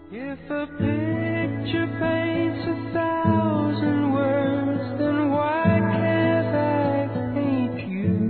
If a picture paints 1,000 words, then why can't I paint you?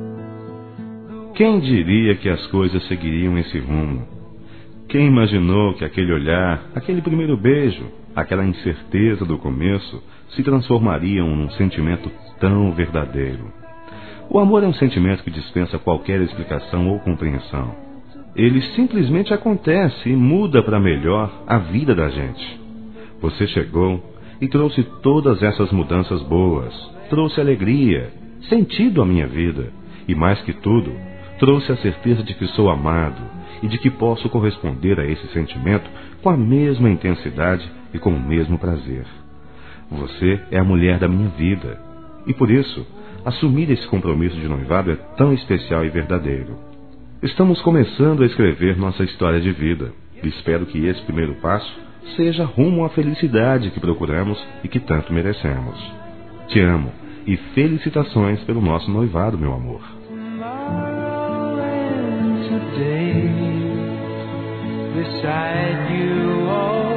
Quem diria que as coisas seguiriam esse rumo? Quem imaginou que aquele olhar, aquele primeiro beijo, aquela incerteza do começo se transformariam num sentimento tão verdadeiro? O amor é um sentimento que dispensa qualquer explicação ou compreensão. Ele simplesmente acontece e muda para melhor a vida da gente. Você chegou e trouxe todas essas mudanças boas, trouxe alegria, sentido à minha vida e, mais que tudo, trouxe a certeza de que sou amado e de que posso corresponder a esse sentimento com a mesma intensidade e com o mesmo prazer. Você é a mulher da minha vida e, por isso, assumir esse compromisso de noivado é tão especial e verdadeiro. Estamos começando a escrever nossa história de vida e espero que esse primeiro passo seja rumo à felicidade que procuramos e que tanto merecemos. Te amo e felicitações pelo nosso noivado, meu amor. Tomorrow and today, beside you all